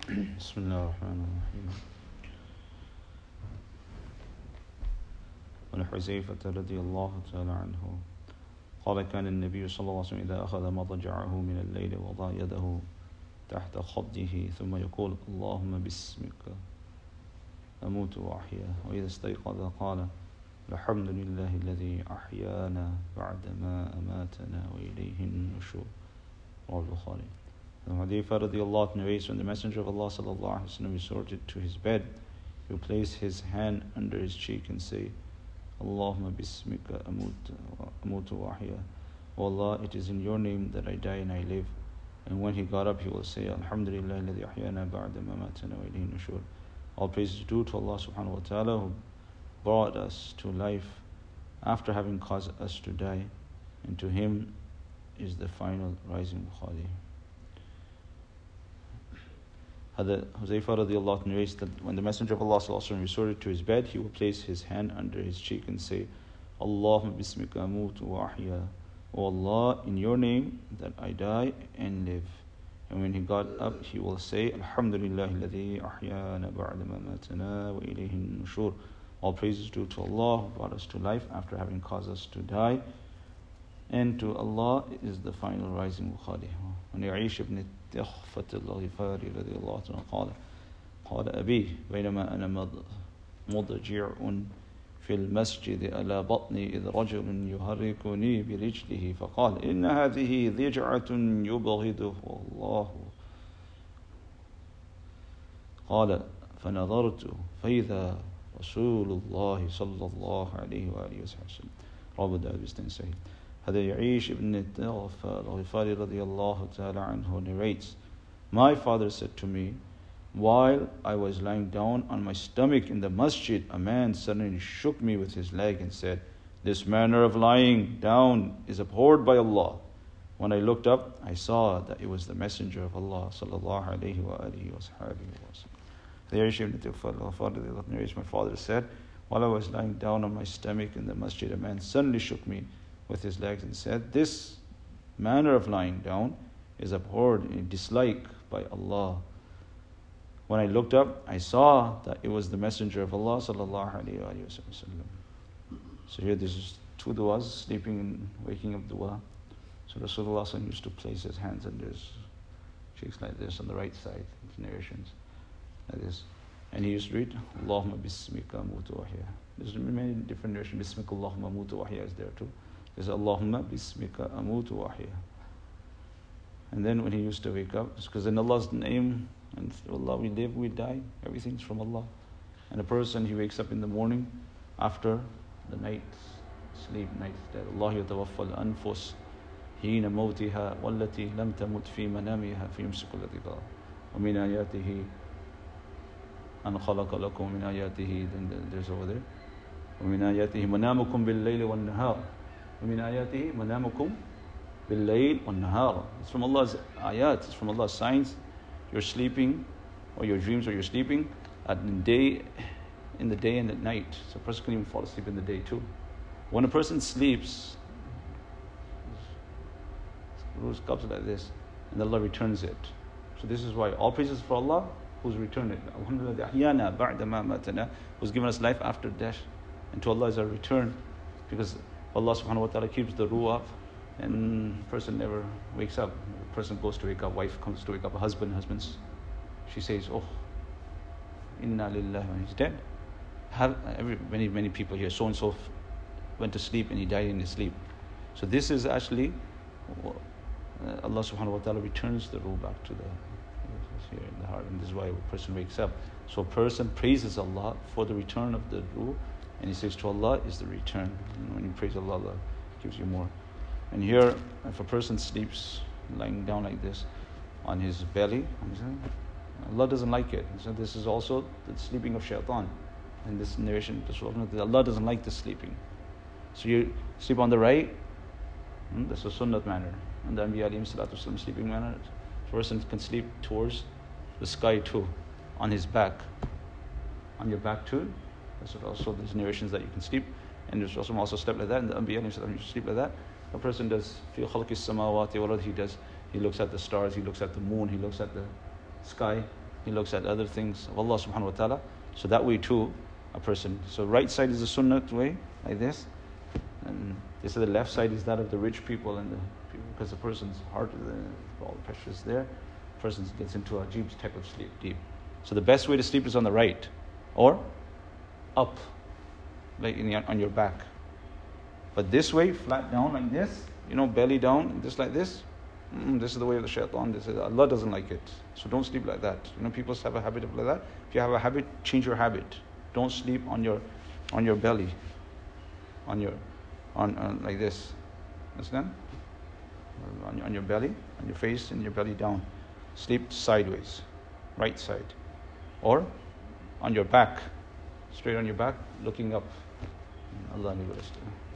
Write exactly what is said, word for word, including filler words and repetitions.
بسم الله الرحمن الرحيم. عن حذيفة رضي الله تعالى عنه قال كان النبي صلى الله عليه وسلم إذا أخذ مضجعه من الليل وضع يده تحت خده ثم يقول اللهم باسمك أموت وأحيا، وإذا استيقظ قال الحمد لله الذي أحيانا بعدما أماتنا وإليه النشور. رواه Bukhari. Hudayfa radiallahu anhu narrates, when the Messenger of Allah sallallahu alaihi wasallam resorted to his bed, he would place his hand under his cheek and say, Allahumma bismika amutu wa ahya. O Allah, it is in your name that I die and I live. And when he got up, he will say, Alhamdulillah alladhi ahyana ba'da ma matana wa ilayhi nushur. All praise is due to Allah subhanahu wa ta'ala, who brought us to life after having caused us to die, and to him is the final rising. Bukhari. Huzaifa radiallahu anhu narrates that when the Messenger of Allah sallallahu alaihi wasallam resorted to his bed, he would place his hand under his cheek and say, Allahumma bismika amutu wa ahya. O Allah, in your name that I die and live. And when he got up, he will say, Alhamdulillah alladhi ahyana ba'da ma matana wa ilayhi nushur. All praises due to Allah who brought us to life after having caused us to die, and to Allah is the final rising. Bukhari. عن يعيش بن التخفة الغفاري رضي الله عنه قال قال أبي بينما أنا مضجع في المسجد على بطني إذ رجل يحركني برجله فقال إن هذه ضجعة يبغضه الله. قال فنظرت فإذا رسول الله صلى الله عليه وآله وسلم. رواه داود بإسناد صحيح. Hada Ya'ish ibn al-Ghifari radiyallahu ta'ala anhu narrates, my father said to me, while I was lying down on my stomach in the masjid, a man suddenly shook me with his leg and said, this manner of lying down is abhorred by Allah. When I looked up, I saw that it was the Messenger of Allah sallallahu alayhi wa alihi wa sallam. The Ya'ish ibn al-Ghifari narrates, my father said, while I was lying down on my stomach in the masjid, a man suddenly shook me with his legs and said, this manner of lying down is abhorred and disliked by Allah. When I looked up, I saw that it was the Messenger of Allah sallallahu alayhi wa sallam. So here this is two du'as, sleeping and waking up dua. So Rasulullah used to place his hands under his cheeks like this on the right side, narrations like this. And he used to read, Allahumma bismika amutu wa ahya. There's many different narrations. Bismika Allahumma amutu wa ahya is there too. There's Allahumma bismika amutu wa ahya. And then when he used to wake up, it's because in Allah's name, and through Allah we live, we die, everything's from Allah. And a person, he wakes up in the morning after the night sleep, night death. Allah yatawaffa al-anfus hina mawtiha wallati lam tamut fi manamiha fi yumsiku allati qala wa min ayatihi an khalaqa lakum min ayatihi. Then there's over there ومن آياته منامكم بالليل والنهار ومن آياته منامكم بالليل والنهار. It's from Allah's ayat, it's from Allah's signs. You're sleeping, or your dreams, or you're sleeping at the day, in the day and at night. So a person can even fall asleep in the day too. When a person sleeps, rules comes like this, and Allah returns it. So this is why all praises for Allah, who's returned it. Who's given us life after death, and to Allah is our return, because Allah subhanahu wa ta'ala keeps the ruh up, and person never wakes up. A person goes to wake up, wife comes to wake up, a husband, husbands, she says, oh, inna lillahi, when he's dead. Have every many many people here, so and so went to sleep and he died in his sleep. So this is actually uh, Allah subhanahu wa ta'ala returns the ruh back to the here in the heart, and this is why a person wakes up. So a person praises Allah for the return of the ruh, and he says to Allah is the return. And when you praise Allah, Allah gives you more. And here, if a person sleeps lying down like this on his belly, Allah doesn't like it. So this is also the sleeping of shaitan. In this narration, Allah doesn't like the sleeping. So you sleep on the right, hmm, that's a sunnat manner. And the Anbiya alayhim salatu wasalam sleeping manner. A person can sleep towards the sky too, on his back. On your back too. That's what also there's narrations that you can sleep. And there's also also sleep like that. And the Anbiya alayhim salam sleep like that. A person does fi khalqis samawati wal ard, he does he looks at the stars, he looks at the moon, he looks at the sky. He looks at other things of Allah subhanahu wa ta'ala. So that way too, a person. So right side is the sunnah way, like this. And they say the left side is that of the rich people, and the people, because the person's heart, the, all the pressure is there. The person gets into a deep type of sleep, deep. So the best way to sleep is on the right, or up, like in the, on your back. But this way, flat down like this, you know, belly down, just like this. Mm, this is the way of the shaitan. This is, Allah doesn't like it. So don't sleep like that. You know, people have a habit of like that. If you have a habit, change your habit. Don't sleep on your, on your belly, on your, on, on like this. Understand? On, on your belly, on your face, and your belly down. Sleep sideways, right side, or on your back, straight on your back, looking up. Allah knows.